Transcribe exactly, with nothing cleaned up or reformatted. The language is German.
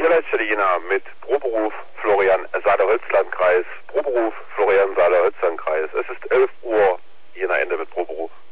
Tierleitstelle Jena mit Proberuf Florian Saale-Holzlandkreis. Proberuf Florian Saale-Holzlandkreis. Es ist elf Uhr, Jena Ende mit Proberuf.